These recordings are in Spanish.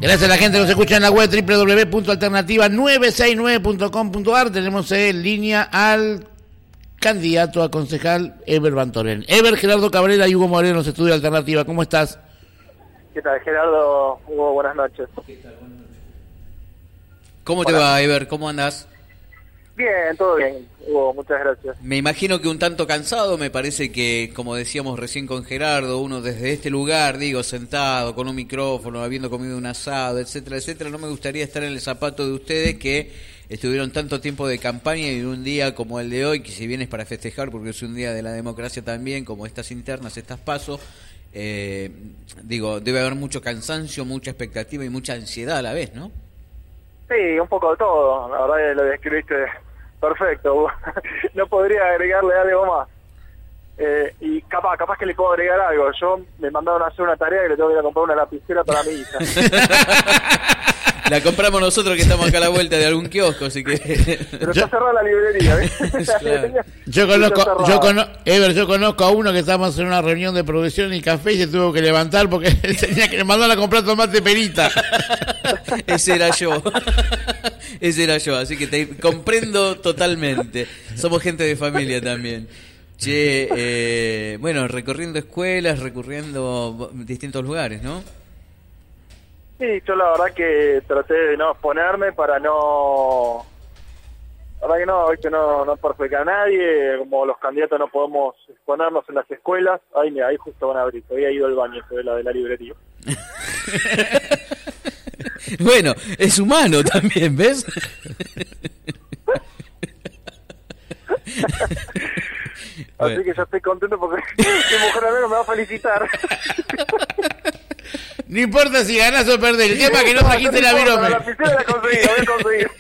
Gracias a la gente que nos escucha en la web www.alternativa969.com.ar. Tenemos en línea al candidato a concejal Eber Bantoren. Eber, Gerardo Cabrera y Hugo Moreno, nos estudia Alternativa. ¿Cómo estás? ¿Qué tal, Gerardo? Hugo, buenas noches. ¿Cómo te va, Eber? ¿Cómo andás? Bien, todo bien, Hugo, muchas gracias. Me imagino que un tanto cansado, me parece que, como decíamos recién con Gerardo, uno desde este lugar, digo, sentado, con un micrófono, habiendo comido un asado, etcétera, etcétera, no me gustaría estar en el zapato de ustedes que estuvieron tanto tiempo de campaña y en un día como el de hoy, que si bien es para festejar, porque es un día de la democracia también, como estas internas, estas PASO, digo, debe haber mucho cansancio, mucha expectativa y mucha ansiedad a la vez, ¿no? Sí, un poco de todo, la verdad que lo describiste perfecto, Hugo. No podría agregarle algo más. Y capaz que le puedo agregar algo. Yo me mandaron a hacer una tarea que le tengo que ir a comprar una lapicera para mi hija. La compramos nosotros que estamos acá a la vuelta de algún kiosco, así que... Pero está cerrada la librería, ¿ves? Claro. Yo conozco a uno que estábamos en una reunión de producción y café y se tuvo que levantar porque tenía que mandar a comprar tomate perita. Ese era yo. Ese era yo, así que te comprendo totalmente. Somos gente de familia también. Che, bueno, recorriendo escuelas, recorriendo distintos lugares, ¿no? Sí, yo la verdad que traté de no exponerme para no... La verdad que no, ¿viste? No perjudicar a nadie, como los candidatos no podemos exponernos en las escuelas. Ahí justo van a abrir, había ido al baño, se ve la de la librería. Bueno, es humano también, ¿ves? Así que yo estoy contento porque mi mujer al menos me va a felicitar. No importa si ganás o perdés, el tema es que no trajiste la virome. La lapicera la conseguí, la voy a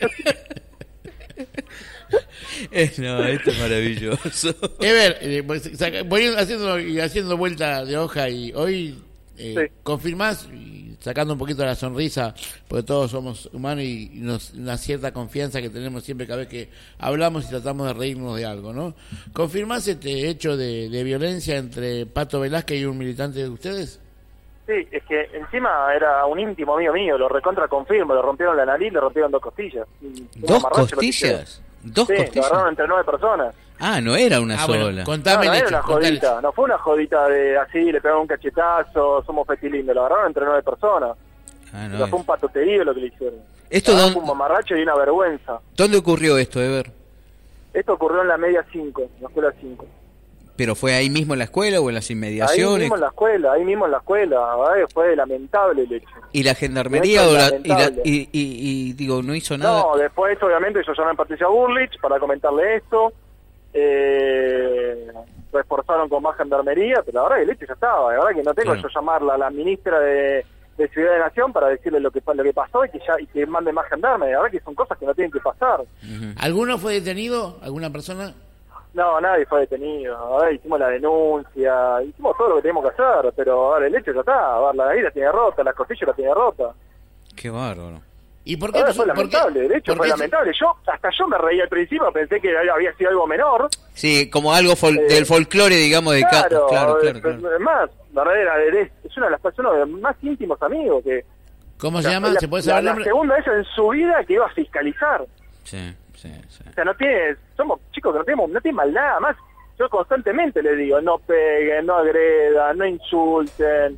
conseguir. No, esto es maravilloso. Ever, voy haciendo vuelta de hoja y hoy Sí. confirmás, y sacando un poquito la sonrisa, porque todos somos humanos y una cierta confianza que tenemos siempre cada vez que hablamos y tratamos de reírnos de algo, ¿no? ¿Confirmás este hecho de violencia entre Pato Velázquez y un militante de ustedes? Sí, es que encima era un íntimo amigo mío, lo recontra confirmo, le rompieron la nariz, le rompieron 2 costillas. ¿2 costillas? ¿2 Sí, costillas? lo agarraron entre 9 personas. Ah, no era una sola. Bueno, contame No el era hecho. una jodita, no fue una jodita de así, le pegaron un cachetazo, somos fetilindos, lo agarraron entre 9 personas. Ah, no. O sea, fue un patoterío lo que le hicieron. ¿Esto Fue un mamarracho y una vergüenza. ¿Dónde ocurrió esto, Eber? Esto ocurrió en la media 5, en la escuela 5. ¿Pero fue ahí mismo en la escuela o en las Ahí inmediaciones? mismo en la escuela, ¿verdad? Fue lamentable el hecho. ¿Y la gendarmería Esto o es la, lamentable. y digo, no hizo nada? No, después obviamente yo llamé a Patricia Burlich para comentarle esto. Reforzaron con más gendarmería, pero la verdad que el hecho ya estaba. La verdad que no tengo Claro. yo llamarla a la ministra de Ciudad de Nación para decirle lo que pasó y que mande más gendarmes. La verdad que son cosas que no tienen que pasar. Ujú. ¿Alguno fue detenido? ¿Alguna persona? No, nadie fue detenido. A ver, hicimos la denuncia, hicimos todo lo que teníamos que hacer, pero ahora el hecho ya está. A ver, la nariz la tiene rota, las costillas la tiene rota. Qué bárbaro. ¿Y por A qué? ver, fue lamentable, el hecho fue lamentable. Hasta yo me reí al principio, pensé que había sido algo menor. Sí, como algo del folclore, digamos, de Claro, claro. Además, la verdad es una de las personas más íntimos amigos que... ¿Cómo se llama? ¿Se puede saber el la nombre? segunda vez en su vida que iba a fiscalizar. Sí. O sea, somos chicos que no tienen mal nada más. Yo constantemente les digo, no peguen, no agredan, no insulten.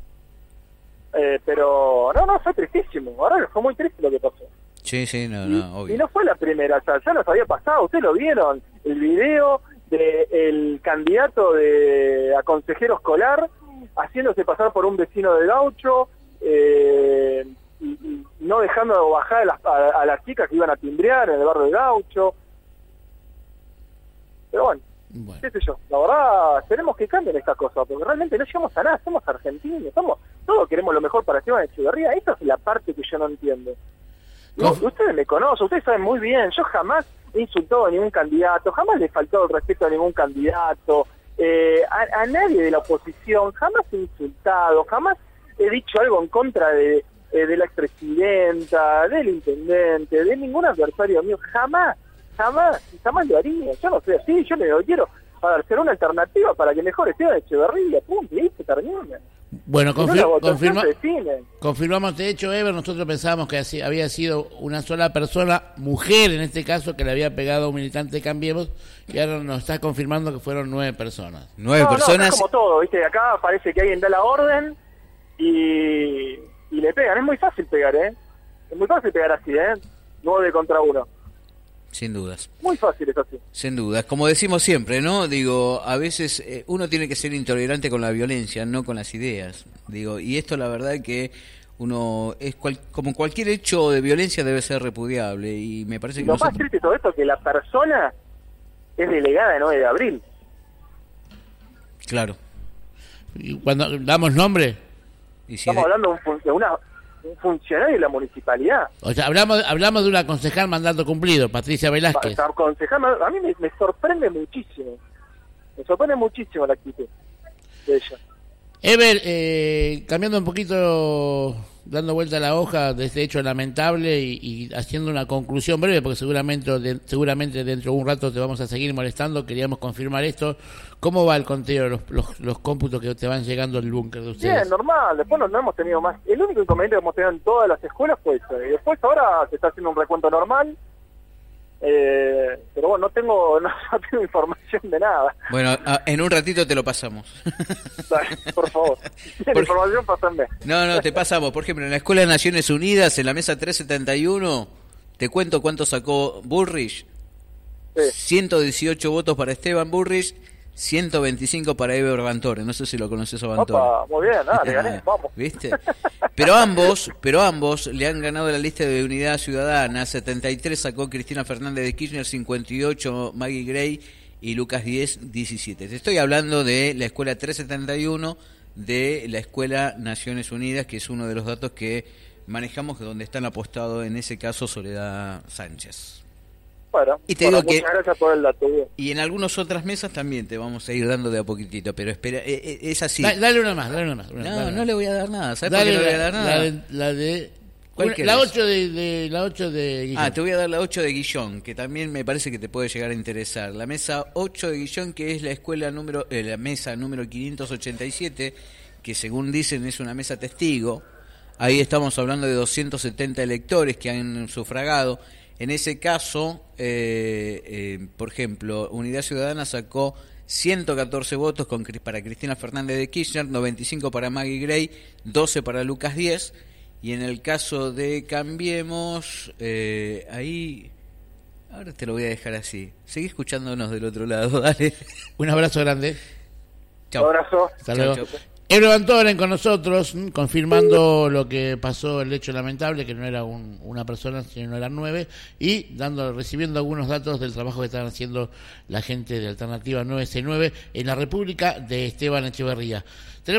Pero no, fue tristísimo. Ahora fue muy triste lo que pasó. Sí, obvio. Y no fue la primera, o sea, ya nos había pasado. Ustedes lo vieron, el video del candidato a consejero escolar haciéndose pasar por un vecino de Gaucho, y no dejando bajar a las chicas que iban a timbrear en el barrio de Gaucho. Pero bueno, qué sé yo, la verdad tenemos que cambiar estas cosas, porque realmente no llegamos a nada, somos argentinos, todos queremos lo mejor para Esteban Echeverría. Esa es la parte que yo no entiendo. Ustedes me conocen, ustedes saben muy bien, yo jamás he insultado a ningún candidato, jamás le he faltado el respeto a ningún candidato, a nadie de la oposición, jamás he insultado, jamás he dicho algo en contra de la expresidenta, del intendente, de ningún adversario mío, jamás lo haría. Yo no soy así, yo le quiero, a ver, ser una alternativa para que mejore Esteban Echeverría, punto, y ahí se termina. Bueno, En una votación se define. confirmamos, de hecho, Ever, nosotros pensábamos que había sido una sola persona, mujer en este caso, que le había pegado a un militante de Cambiemos, y ahora nos está confirmando que fueron 9 personas. 9 No, personas. es como todo, ¿viste? Acá parece que alguien da la orden y le pegan. Es muy fácil pegar, ¿eh? Es muy fácil pegar así, ¿eh? 9 contra 1. Sin dudas. Muy fácil es así. Sin dudas. Como decimos siempre, ¿no? Digo, a veces uno tiene que ser intolerante con la violencia, no con las ideas. Digo, y esto la verdad que uno es como cualquier hecho de violencia debe ser repudiable y me parece que Lo más triste de todo esto es que la persona es delegada de 9 de abril. Claro. Y cuando damos nombre, Y si Estamos hablando de un funcionario de la municipalidad. o sea, hablamos de una concejal mandato cumplido, Patricia Velázquez. A mí me sorprende muchísimo. Me sorprende muchísimo la actitud de ella. Ever, cambiando un poquito, dando vuelta a la hoja de este hecho lamentable y haciendo una conclusión breve, porque seguramente dentro de un rato te vamos a seguir molestando, queríamos confirmar esto. ¿Cómo va el conteo, los cómputos que te van llegando al búnker de ustedes? Bien, normal. Después no hemos tenido más. El único inconveniente que hemos tenido en todas las escuelas fue eso. Y después ahora se está haciendo un recuento normal. Pero bueno, no tengo información de nada. Bueno, en un ratito te lo pasamos. Dale, por favor. La información, pásenme. No, te pasamos. Por ejemplo, en la Escuela de Naciones Unidas, en la mesa 371, te cuento cuánto sacó Bullrich. Sí. 118 votos para Esteban Bullrich, 125 para Eber Bantore. No sé si lo conoces a Bantore. Opa, muy bien, le gané, vamos. ¿Viste? Pero ambos le han ganado la lista de Unidad Ciudadana. 73 sacó Cristina Fernández de Kirchner, 58 Maggie Gray y Lucas 10, 17. Te estoy hablando de la Escuela 371 de la Escuela Naciones Unidas, que es uno de los datos que manejamos, donde están apostados en ese caso Soledad Sánchez. Bueno, Y te digo que muchas gracias por el dato. y en algunas otras mesas también te vamos a ir dando de a poquitito, pero espera, es así. Dale una más. No le voy a dar nada. ¿Sabes por qué Dale no le voy a dar nada? ¿Cuál querés? La 8 la 8 de Guillón. Te voy a dar la 8 de Guillón, que también me parece que te puede llegar a interesar. La mesa 8 de Guillón, que es la escuela la mesa número 587, que según dicen es una mesa testigo. Ahí estamos hablando de 270 electores que han sufragado. En ese caso, por ejemplo, Unidad Ciudadana sacó 114 votos para Cristina Fernández de Kirchner, 95 para Maggie Gray, 12 para Lucas 10. Y en el caso de Cambiemos, ahí, ahora te lo voy a dejar así. Seguí escuchándonos del otro lado, dale. Un abrazo grande. Chao. Un abrazo. Hasta luego. Ebro Bantoren con nosotros, confirmando lo que pasó, el hecho lamentable, que no era una persona, sino eran 9, y recibiendo algunos datos del trabajo que están haciendo la gente de Alternativa 9C9 en la República de Esteban Echeverría.